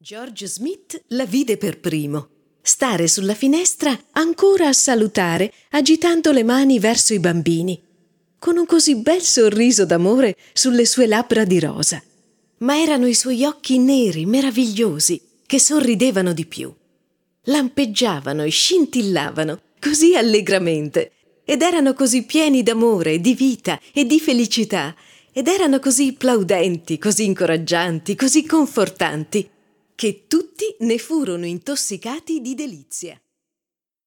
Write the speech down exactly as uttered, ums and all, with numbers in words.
George Smith la vide per primo, stare sulla finestra ancora a salutare, agitando le mani verso i bambini, con un così bel sorriso d'amore sulle sue labbra di rosa. Ma erano i suoi occhi neri, meravigliosi, che sorridevano di più. Lampeggiavano e scintillavano così allegramente, ed erano così pieni d'amore, di vita e di felicità, ed erano così plaudenti, così incoraggianti, così confortanti, che tutti ne furono intossicati di delizia.